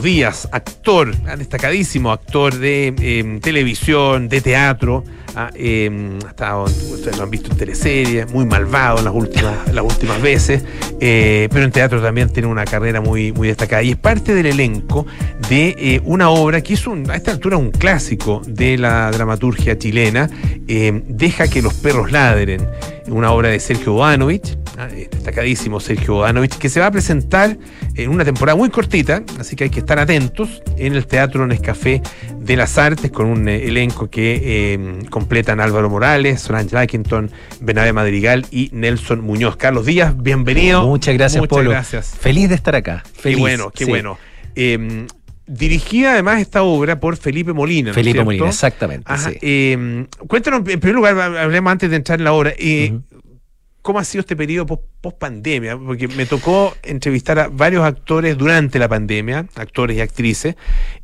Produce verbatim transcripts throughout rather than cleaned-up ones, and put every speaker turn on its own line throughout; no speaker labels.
Díaz, actor, destacadísimo actor de eh, televisión, de teatro. Ah, eh, ha estado, ustedes lo han visto en teleseries, muy malvado en las últimas, las últimas veces, eh, pero en teatro también tiene una carrera muy, muy destacada y es parte del elenco de eh, una obra que es un, a esta altura un clásico de la dramaturgia chilena, eh, Deja que los perros ladren, una obra de Sergio Bodanovich, ah, destacadísimo Sergio Bodanovich, que se va a presentar en una temporada muy cortita, así que hay que estar atentos, en el Teatro Nescafé de las Artes, con un eh, elenco que eh, completan Álvaro Morales, Solange Lackington, Bernabé Madrigal y Nelson Muñoz. Carlos Díaz, bienvenido.
Muchas gracias,
Muchas
Polo.
gracias.
Feliz de estar acá. Feliz.
Qué bueno, qué
sí.
bueno. Eh, dirigida además esta obra por Felipe Molina, ¿no
Felipe
es cierto?
Molina, exactamente.
Ajá,
sí.
eh, cuéntanos, en primer lugar, hablemos antes de entrar en la obra. Eh,
Uh-huh.
¿Cómo ha sido este periodo post, post pandemia? Porque me tocó entrevistar a varios actores durante la pandemia, actores y actrices,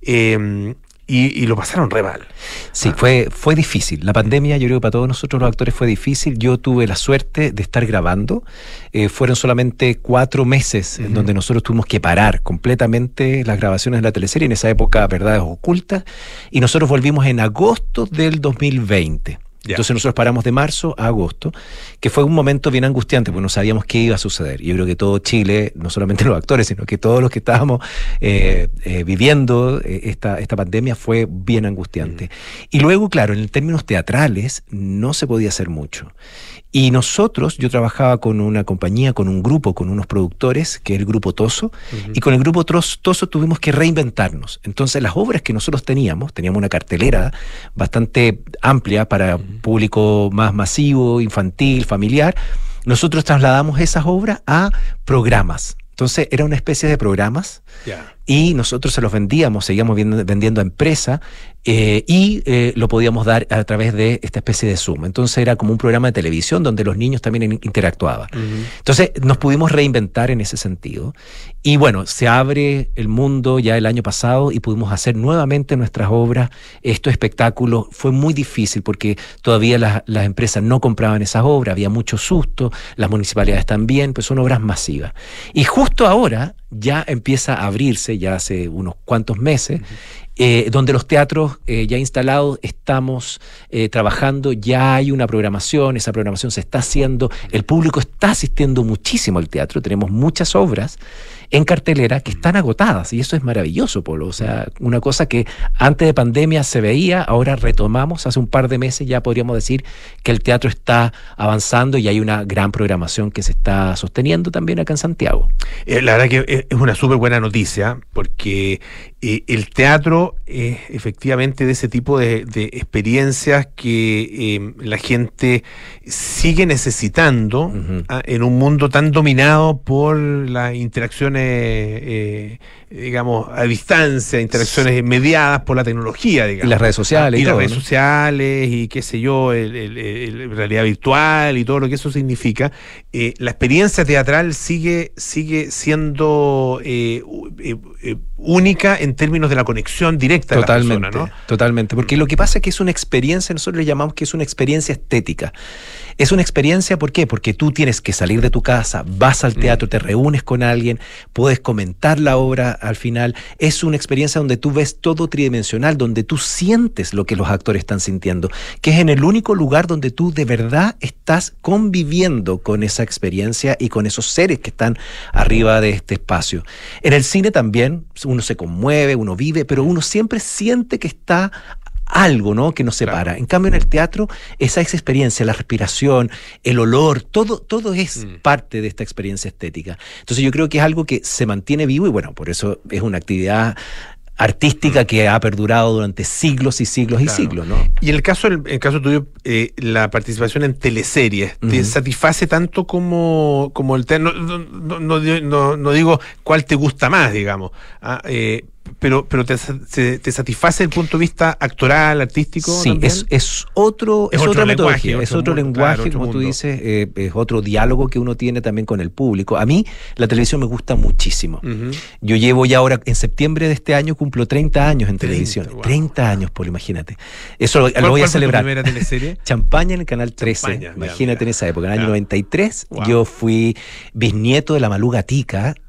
eh, y, y lo pasaron re mal.
Sí,
ah.
fue, fue difícil. La pandemia, yo creo que para todos nosotros los actores fue difícil. Yo tuve la suerte de estar grabando. Eh, fueron solamente cuatro meses uh-huh. en donde nosotros tuvimos que parar completamente las grabaciones de la teleserie. En esa época, Verdades Ocultas. Y nosotros volvimos en agosto del dos mil veinte. Yeah. Entonces nosotros paramos de marzo a agosto, que fue un momento bien angustiante porque no sabíamos qué iba a suceder. Yo creo que todo Chile, no solamente los actores, sino que todos los que estábamos eh, eh, viviendo eh, esta, esta pandemia fue bien angustiante. Mm. Y luego, claro, en términos teatrales no se podía hacer mucho. Y nosotros, yo trabajaba con una compañía, con un grupo, con unos productores, que es el Grupo Toso, uh-huh. y con el Grupo Toso tuvimos que reinventarnos. Entonces las obras que nosotros teníamos, teníamos una cartelera bastante amplia para uh-huh. público más masivo, infantil, familiar, nosotros trasladamos esas obras a programas. Entonces era una especie de programas yeah. y nosotros se los vendíamos, seguíamos vendiendo, vendiendo a empresa eh, y eh, lo podíamos dar a través de esta especie de Zoom. Entonces era como un programa de televisión donde los niños también interactuaban. Uh-huh. Entonces nos pudimos reinventar en ese sentido. Y bueno, se abre el mundo ya el año pasado y pudimos hacer nuevamente nuestras obras. Estos espectáculos fue muy difícil porque todavía las, las empresas no compraban esas obras, había mucho susto, las municipalidades también, pues son obras masivas. Y justo ahora ya empieza a abrirse, ya hace unos cuantos meses, uh-huh. eh, donde los teatros eh, ya instalados estamos eh, trabajando, ya hay una programación, esa programación se está haciendo, el público está asistiendo muchísimo al teatro, tenemos muchas obras en cartelera que están agotadas y eso es maravilloso, Polo. O sea, una cosa que antes de pandemia se veía, ahora retomamos, hace un par de meses ya podríamos decir que el teatro está avanzando y hay una gran programación que se está sosteniendo también acá en Santiago.
Eh, la verdad que es una súper buena noticia porque eh, el teatro es efectivamente de ese tipo de, de experiencias que eh, la gente sigue necesitando uh-huh. ah, en un mundo tan dominado por las interacciones Eh, eh, digamos, a distancia, interacciones sí. mediadas por la tecnología, digamos.
Y las redes sociales.
Y, y
todo,
las redes
¿no? sociales
y qué sé yo, el, el, el, realidad virtual y todo lo que eso significa. Eh, la experiencia teatral sigue, sigue siendo eh, eh, eh, única en términos de la conexión directa
totalmente,
de la persona, ¿no?
Totalmente, porque lo que pasa es que es una experiencia, nosotros le llamamos que es una experiencia estética. Es una experiencia, ¿por qué? Porque tú tienes que salir de tu casa, vas al teatro, mm. te reúnes con alguien, puedes comentar la obra al final. Es una experiencia donde tú ves todo tridimensional, donde tú sientes lo que los actores están sintiendo, que es en el único lugar donde tú de verdad estás conviviendo con esa experiencia y con esos seres que están arriba de este espacio. En el cine también uno se conmueve, uno vive, pero uno siempre siente que está algo, ¿no?, que nos separa. Claro. En cambio, en el teatro, esa experiencia, la respiración, el olor, todo, todo es mm. parte de esta experiencia estética. Entonces yo creo que es algo que se mantiene vivo y bueno, por eso es una actividad artística que ha perdurado durante siglos y siglos claro. y siglos, ¿no?
Y en el caso, en el caso tuyo, eh, la participación en teleseries, ¿te uh-huh. satisface tanto como, como el teatro? No, no, no, no, no digo cuál te gusta más, digamos, ah, eh, pero, pero te, te, te satisface desde el punto de vista actoral, artístico.
Sí, es, es otro, es, es otra metodología, es otro
mundo,
lenguaje,
claro, otro
como
mundo.
tú dices, eh, es otro diálogo que uno tiene también con el público. A mí la televisión me gusta muchísimo. Uh-huh. Yo llevo ya ahora, en septiembre de este año, cumplo treinta años en televisión. Wow. treinta años, Polo, imagínate. Eso lo, lo voy a celebrar.
¿Cuál fue tu primera teleserie?
Champaña en el Canal trece. Champaña, imagínate ya, ya. En esa época, en el año ya. noventa y tres. Wow. Yo fui bisnieto de la Malú Gatica.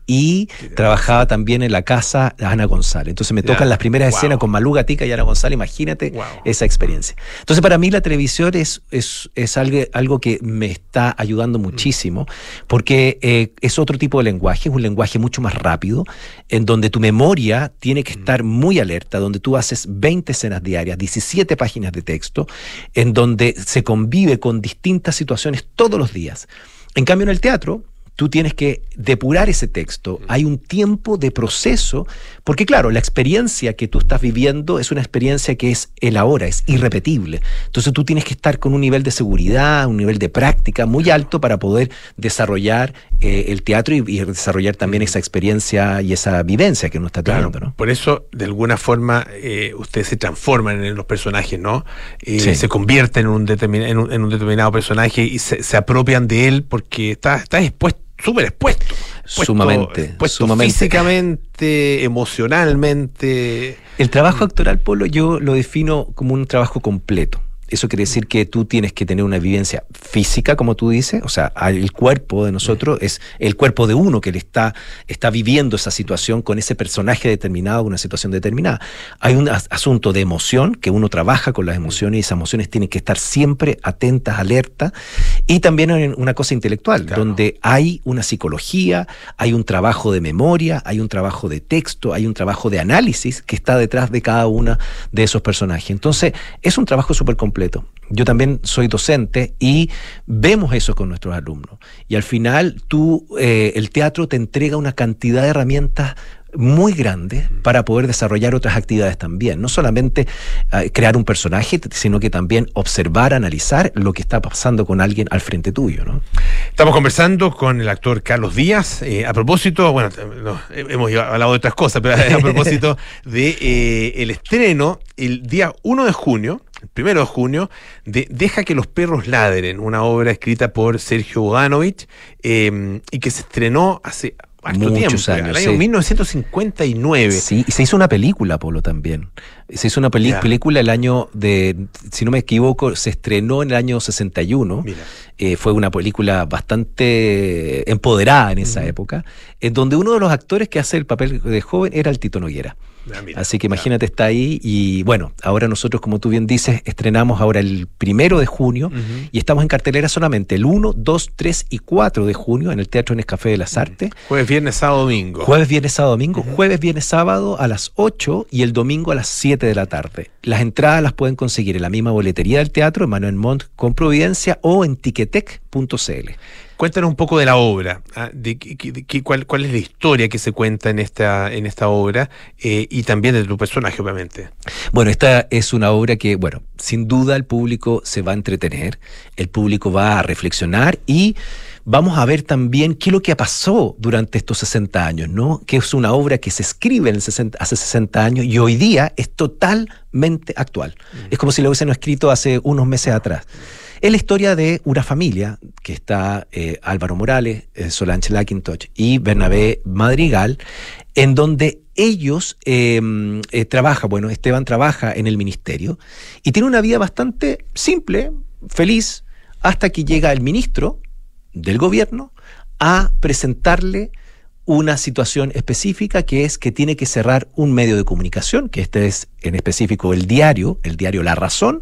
y trabajaba también en la casa de Ana González. Entonces me tocan ya. las primeras wow. escenas con Malú Gatica y Ana González, imagínate wow. esa experiencia. Entonces para mí la televisión es, es, es algo, algo que me está ayudando muchísimo, porque eh, es otro tipo de lenguaje, es un lenguaje mucho más rápido, en donde tu memoria tiene que estar muy alerta, donde tú haces veinte escenas diarias, diecisiete páginas de texto, en donde se convive con distintas situaciones todos los días. En cambio en el teatro, tú tienes que depurar ese texto. Hay un tiempo de proceso, porque claro, la experiencia que tú estás viviendo es una experiencia que es el ahora, es irrepetible. Entonces tú tienes que estar con un nivel de seguridad, un nivel de práctica muy alto para poder desarrollar eh, el teatro y, y desarrollar también esa experiencia y esa vivencia que uno está teniendo, claro, ¿no?
Por eso, de alguna forma, eh, ustedes se transforman en los personajes, ¿no? Eh, sí. Se convierten en un, determin- en un, en un determinado personaje y se, se apropian de él porque está, está expuesto, súper expuesto, expuesto,
sumamente,
expuesto
sumamente.
Físicamente, emocionalmente.
El trabajo actoral, Polo, yo lo defino como un trabajo completo. Eso quiere decir que tú tienes que tener una vivencia física, como tú dices, o sea, el cuerpo de nosotros es el cuerpo de uno que le está, está viviendo esa situación con ese personaje determinado, una situación determinada. Hay un as- asunto de emoción, que uno trabaja con las emociones y esas emociones tienen que estar siempre atentas, alertas, y también hay una cosa intelectual, claro, donde hay una psicología, hay un trabajo de memoria, hay un trabajo de texto, hay un trabajo de análisis que está detrás de cada uno de esos personajes. Entonces, es un trabajo súper completo. Yo también soy docente y vemos eso con nuestros alumnos. Y al final tú, eh, el teatro te entrega una cantidad de herramientas muy grande para poder desarrollar otras actividades también. No solamente uh, crear un personaje, sino que también observar, analizar lo que está pasando con alguien al frente tuyo, ¿no?
Estamos conversando con el actor Carlos Díaz, eh, a propósito, bueno, no, hemos hablado de otras cosas, pero a propósito de eh, el estreno el día uno de junio, el primero de junio, de Deja que los perros ladren, una obra escrita por Sergio Bogdanovich, eh, y que se estrenó hace harto
muchos
tiempo,
años,
el año
sí.
mil novecientos cincuenta y nueve.
Sí, y se hizo una película, Polo, también. Se hizo una peli- yeah. película el año de, si no me equivoco, se estrenó en el año sesenta y uno. Eh, fue una película bastante empoderada en esa uh-huh. época, en donde uno de los actores que hace el papel de joven era el Tito Noguera. Ah, mira, así que imagínate, está ahí. Y bueno, ahora nosotros, como tú bien dices, estrenamos ahora el primero de junio uh-huh. y estamos en cartelera solamente el uno, dos, tres y cuatro de junio en el Teatro Nescafé de las Artes. Uh-huh.
Jueves, viernes, sábado, domingo.
Jueves, viernes, sábado, domingo. Uh-huh. Jueves, viernes, sábado a las ocho y el domingo a las siete de la tarde. Las entradas las pueden conseguir en la misma boletería del teatro, en Manuel Montt con Providencia, o en ticketek punto c l.
Cuéntanos un poco de la obra, ¿ah? de, de, de, de cuál, cuál es la historia que se cuenta en esta, en esta obra, eh, y también de tu personaje, obviamente.
Bueno, esta es una obra que, bueno, sin duda el público se va a entretener, el público va a reflexionar y vamos a ver también qué es lo que pasó durante estos sesenta años, ¿no? Que es una obra que se escribe en el sesenta, hace sesenta años y hoy día es totalmente actual. Mm. Es como si lo hubiesen escrito hace unos meses atrás. Es la historia de una familia que está eh, Álvaro Morales, eh, Solange Lackintosh y Bernabé Madrigal, en donde ellos eh, eh, trabajan, bueno, Esteban trabaja en el ministerio y tiene una vida bastante simple, feliz, hasta que llega el ministro del gobierno a presentarle una situación específica, que es que tiene que cerrar un medio de comunicación, que este es en específico el diario, el diario La Razón,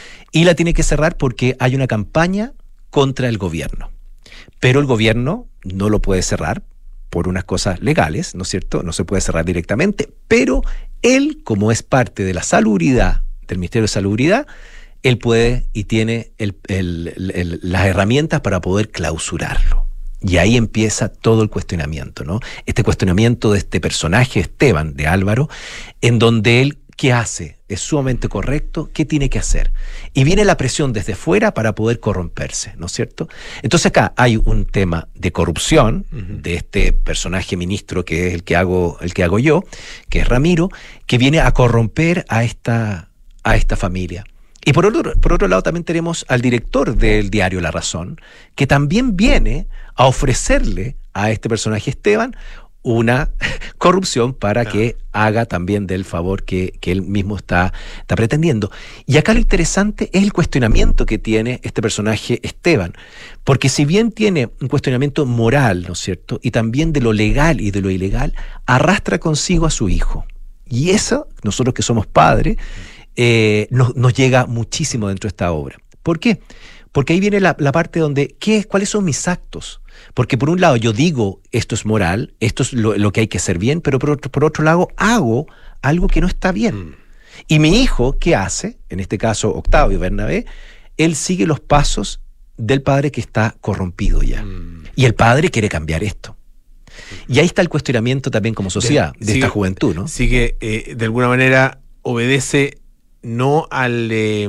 y la tiene que cerrar porque hay una campaña contra el gobierno. Pero el gobierno no lo puede cerrar por unas cosas legales, ¿no es cierto? No se puede cerrar directamente, pero él, como es parte de la salubridad, del Ministerio de Salubridad, él puede y tiene el, el, el, el, las herramientas para poder clausurarlo. Y ahí empieza todo el cuestionamiento, ¿no? Este cuestionamiento de este personaje, Esteban, de Álvaro, en donde él, ¿qué hace? ¿Es sumamente correcto? ¿Qué tiene que hacer? Y viene la presión desde fuera para poder corromperse, ¿no es cierto? Entonces acá hay un tema de corrupción uh-huh. de este personaje ministro que es el que hago, el que hago yo, que es Ramiro, que viene a corromper a esta, a esta familia. Y por otro, por otro lado también tenemos al director del diario La Razón, que también viene a ofrecerle a este personaje Esteban una corrupción para
Claro.
que haga también del favor que, que él mismo está, está pretendiendo. Y acá lo interesante es el cuestionamiento que tiene este personaje Esteban, porque si bien tiene un cuestionamiento moral, ¿no es cierto?, y también de lo legal y de lo ilegal, arrastra consigo a su hijo. Y eso, nosotros que somos padres, eh, nos, nos llega muchísimo dentro de esta obra. ¿Por qué? Porque ahí viene la, la parte donde, ¿qué es, ¿cuáles son mis actos? Porque por un lado yo digo, esto es moral, esto es lo, lo que hay que hacer bien, pero por otro, por otro lado hago algo que no está bien. Mm. Y mi hijo, ¿qué hace? En este caso, Octavio Bernabé, él sigue los pasos del padre que está corrompido ya. Mm. Y el padre quiere cambiar esto. Y ahí está el cuestionamiento también como sociedad de, de sigue, esta juventud, ¿no?
Sí que eh, de alguna manera obedece no al eh,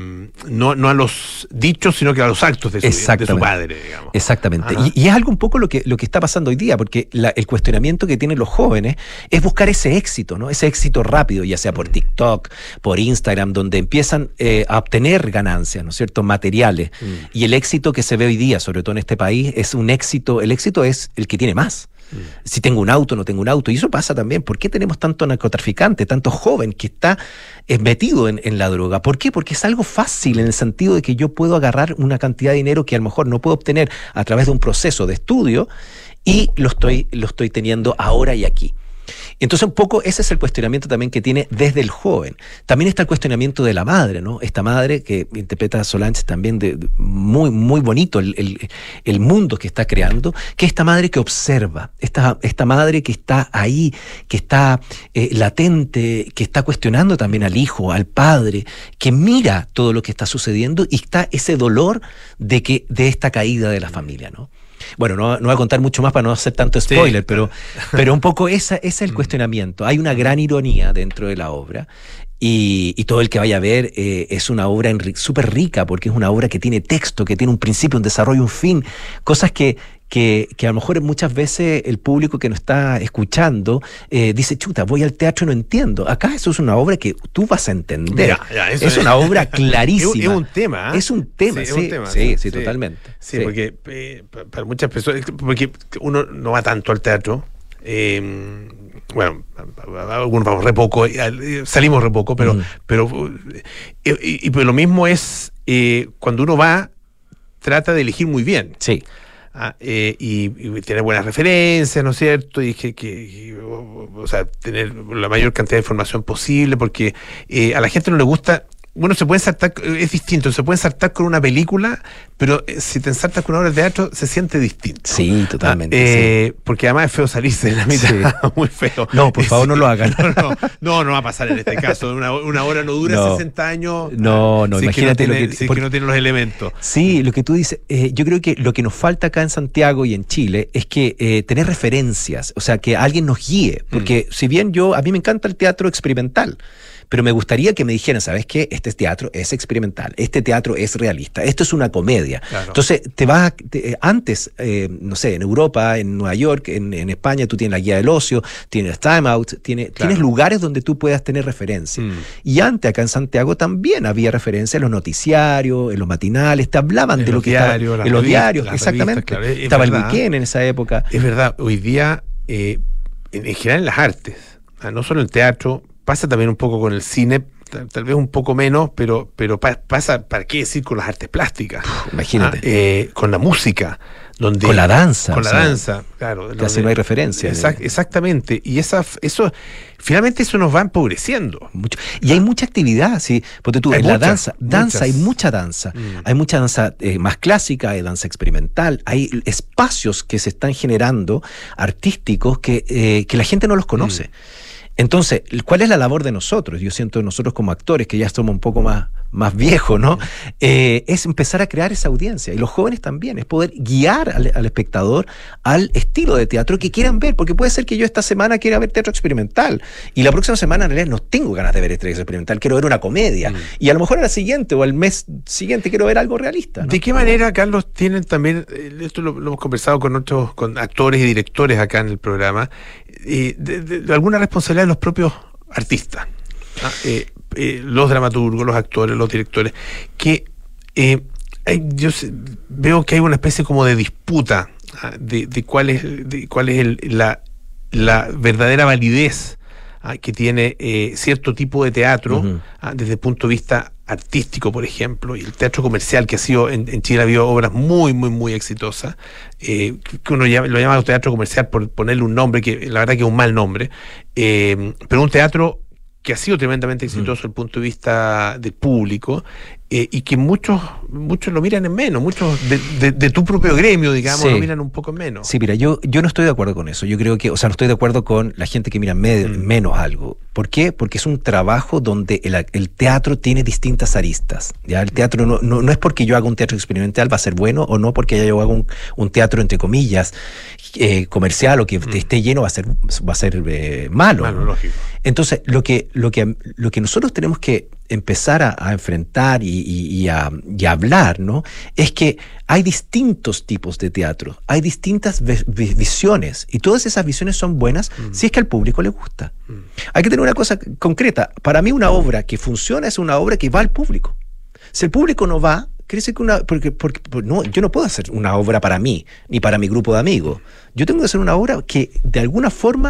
no, no a los dichos, sino que a los actos de su, de su padre, digamos.
Exactamente. Y, y es algo un poco lo que, lo que está pasando hoy día, porque la, el cuestionamiento que tienen los jóvenes es buscar ese éxito, ¿no? Ese éxito rápido, ya sea por TikTok, por Instagram, donde empiezan eh, a obtener ganancias, ¿no es cierto?, materiales. Mm. Y el éxito que se ve hoy día, sobre todo en este país, es un éxito, el éxito es el que tiene más. Mm. Si tengo un auto, no tengo un auto. Y eso pasa también. ¿Por qué tenemos tanto narcotraficante, tanto joven que está eh, metido en, en la droga? ¿Por qué? Porque es algo fácil en el sentido de que yo puedo agarrar una cantidad de dinero que a lo mejor no puedo obtener a través de un proceso de estudio y lo estoy, lo estoy teniendo ahora y aquí. Entonces un poco ese es el cuestionamiento también que tiene desde el joven. También está el cuestionamiento de la madre, ¿no? Esta madre que interpreta a Solange también de, de muy, muy bonito el, el, el mundo que está creando, que es esta madre que observa, esta, esta madre que está ahí, que está eh, latente, que está cuestionando también al hijo, al padre, que mira todo lo que está sucediendo y está ese dolor de, que, de esta caída de la familia, ¿no? Bueno, no, no voy a contar mucho más para no hacer tanto spoiler, sí. pero, pero un poco esa, ese es el cuestionamiento. Hay una gran ironía dentro de la obra y, y todo el que vaya a ver eh, es una obra súper rica porque es una obra que tiene texto, que tiene un principio, un desarrollo, un fin, cosas que, que, que a lo mejor muchas veces el público que nos está escuchando eh, dice, chuta, voy al teatro y no entiendo. Acá eso es una obra que tú vas a entender.
Ya, ya, eso
es, es una obra clarísima.
Es, es un tema. ¿eh?
Es un tema, sí, sí, es un tema, sí, sí, sí, sí, totalmente.
Sí, sí. porque eh, para muchas personas, porque uno no va tanto al teatro. Eh, bueno, algunos vamos re poco, salimos re poco, pero, mm. pero y, y, y lo mismo es eh, cuando uno va, trata de elegir muy bien.
Sí.
Ah, eh, y, y tener buenas referencias, ¿no es cierto? Y que, que y, o, o sea, tener la mayor cantidad de información posible, porque eh, a la gente no le gusta. Bueno, se puede ensartar, es distinto, se puede ensartar con una película, pero eh, si te ensartas con una obra de teatro, se siente distinto.
Sí, totalmente.
Ah, eh,
sí.
Porque además es feo salirse en la mitad, sí. Muy feo.
No, por favor, sí. no lo hagan.
No, no, no, no va a pasar en este caso. Una, una obra no dura no. sesenta años.
No, no,
si
imagínate
es que no tiene,
lo que,
si es
porque,
que no tiene los elementos.
Sí, lo que tú dices, eh, yo creo que lo que nos falta acá en Santiago y en Chile es que eh, tener referencias, o sea, que alguien nos guíe, porque mm. si bien yo, a mí me encanta el teatro experimental, pero me gustaría que me dijeran, ¿sabes qué? Este teatro es experimental, este teatro es realista, esto es una comedia. Claro. Entonces, te vas, te, antes, eh, no sé, en Europa, en Nueva York, en, en España, tú tienes la guía del ocio, tienes Time Out, tienes, claro. tienes lugares donde tú puedas tener referencia. Mm. Y antes, acá en Santiago, también había referencia en los noticiarios, en los matinales, te hablaban en de lo que diario, estaba, en los diarios, exactamente. Claro, estaba verdad, el weekend en esa época.
Es verdad, hoy día, eh, en, en general en las artes, no solo el teatro, pasa también un poco con el cine, tal, tal vez un poco menos, pero, pero pa, pasa, ¿para qué decir con las artes plásticas?
Uf, imagínate.
Ah, eh, con la música. Donde,
con la danza.
Con la
sea,
danza, claro.
Casi no hay referencia.
Exact, exactamente. Y esa, eso, finalmente eso nos va empobreciendo.
Mucho. Y ah. hay mucha actividad, sí. Porque tú, hay en muchas, la danza, danza, hay mucha danza. Mm. Hay mucha danza eh, más clásica, hay danza experimental, hay espacios que se están generando, artísticos, que, eh, que la gente no los conoce. Mm. Entonces, ¿cuál es la labor de nosotros? Yo siento nosotros como actores, que ya somos un poco más, más viejos, ¿no? Eh, es empezar a crear esa audiencia. Y los jóvenes también, es poder guiar al, al espectador al estilo de teatro que quieran ver. Porque puede ser que yo esta semana quiera ver teatro experimental y la próxima semana en realidad no tengo ganas de ver teatro experimental, quiero ver una comedia. Mm. Y a lo mejor a la siguiente o al mes siguiente quiero ver algo realista, ¿no?
¿De qué manera, Carlos, tienen también, esto lo, lo hemos conversado con otros con actores y directores acá en el programa, eh, de, de, de alguna responsabilidad de los propios artistas, ¿ah? eh, eh, los dramaturgos, los actores, los directores, que eh, hay, yo sé, veo que hay una especie como de disputa, ¿ah? de, de cuál es, de cuál es el, la la verdadera validez ah, que tiene eh, cierto tipo de teatro, uh-huh. ah, desde el punto de vista artístico, por ejemplo, y el teatro comercial, que ha sido en, en Chile, ha habido obras muy, muy, muy exitosas, eh, que uno llama, lo llama teatro comercial por ponerle un nombre, que la verdad que es un mal nombre, eh, pero un teatro que ha sido tremendamente exitoso desde mm. el punto de vista del público, eh, y que muchos muchos lo miran en menos, muchos de, de, de tu propio gremio, digamos, sí. lo miran un poco en menos.
Sí, mira, yo, yo no estoy de acuerdo con eso. Yo creo que, o sea, no estoy de acuerdo con la gente que mira me, mm. menos algo. ¿Por qué? Porque es un trabajo donde el, el teatro tiene distintas aristas. ¿Ya? El teatro no, no, no es porque yo haga un teatro experimental va a ser bueno, o no porque yo haga un, un teatro, entre comillas, eh, comercial, o que mm. esté lleno va a ser, va a ser eh, malo.
Malo, lógico.
Entonces, lo que, lo que, lo que nosotros tenemos que empezar a, a enfrentar y, y, y, a, y a hablar, ¿no? Es que hay distintos tipos de teatro, hay distintas ve- ve- visiones, y todas esas visiones son buenas mm. si es que al público le gusta. Mm. Hay que tener una cosa concreta. Para mí, una obra que funciona es una obra que va al público. Si el público no va, quiere decir que una, porque, porque, porque no, yo no puedo hacer una obra para mí, ni para mi grupo de amigos. Yo tengo que hacer una obra que de alguna forma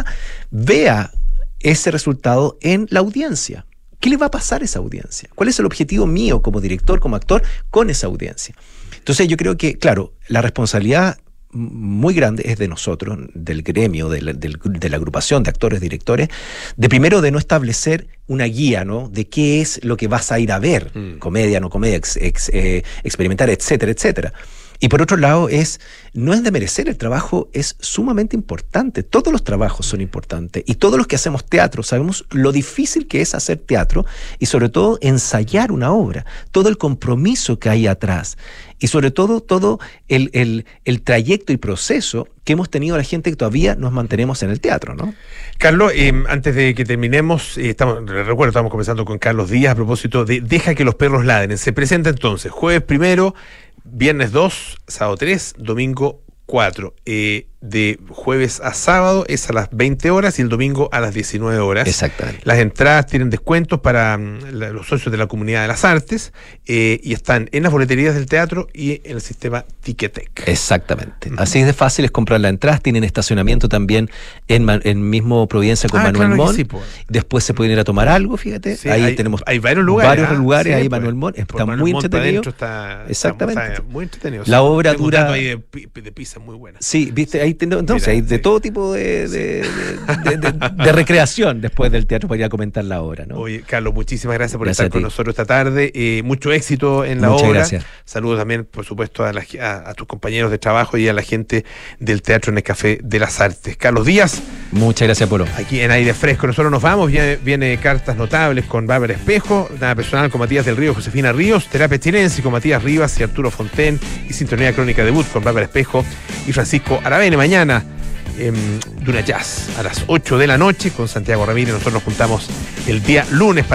vea ese resultado en la audiencia. ¿Qué le va a pasar a esa audiencia? ¿Cuál es el objetivo mío como director, como actor, con esa audiencia? Entonces yo creo que, claro, la responsabilidad muy grande es de nosotros, del gremio, de la, de, de la agrupación de actores, directores, de primero de no establecer una guía, ¿no? De qué es lo que vas a ir a ver, mm. comedia, no comedia, ex, ex, eh, experimentar, etcétera, etcétera. Y por otro lado, es no es de merecer, el trabajo es sumamente importante. Todos los trabajos son importantes, y todos los que hacemos teatro sabemos lo difícil que es hacer teatro, y sobre todo ensayar una obra, todo el compromiso que hay atrás, y sobre todo todo el, el, el trayecto y proceso que hemos tenido la gente que todavía nos mantenemos en el teatro, ¿no?
Carlos, eh, antes de que terminemos, eh, estamos, recuerdo, estamos conversando con Carlos Díaz a propósito de Deja que los perros ladren. Se presenta entonces jueves primero, viernes dos, sábado tres, domingo cuatro. Eh, de jueves a sábado es a las veinte horas y el domingo a las diecinueve horas.
Exactamente.
Las entradas tienen descuentos para um, la, los socios de la Comunidad de las Artes, eh, y están en las boleterías del teatro y en el sistema Ticketek.
Exactamente. Uh-huh. Así de fácil es comprar las entradas. Tienen estacionamiento también en, en mismo Providencia con ah, Manuel claro Montt. Sí, pues. Después se pueden ir a tomar algo, fíjate. Sí, ahí
hay,
tenemos
hay varios lugares.
Varios
¿ah?
lugares,
sí,
ahí
pues,
Manuel Montt. Está
Manuel
muy
Montt
entretenido.
Está,
Exactamente.
Está, está muy entretenido.
La obra dura.
Ahí de, de pizza muy buena.
Sí, viste, ahí ten... entonces Mira, hay de sí. todo tipo de De, de, de, de, de, de recreación después del teatro para ir a comentar la obra, ¿no?
Oye, Carlos, muchísimas gracias por
gracias
estar con nosotros esta tarde. Eh, mucho éxito en la
Muchas
obra.
Gracias.
Saludos también, por supuesto, a, la, a, a tus compañeros de trabajo y a la gente del Teatro en el Café de las Artes. Carlos Díaz.
Muchas gracias, Polo.
Aquí en Aire Fresco. Nosotros nos vamos. Viene, viene Cartas Notables con Bárbara Espejo, Nada Personal con Matías del Río, Josefina Ríos, Terapia Chilense con Matías Rivas y Arturo Fonten, y Sintonía Crónica Debut con Bárbara Espejo y Francisco Aravene. Mañana Eh, Duna Jazz a las ocho de la noche con Santiago Ramírez. Nosotros nos juntamos el día lunes para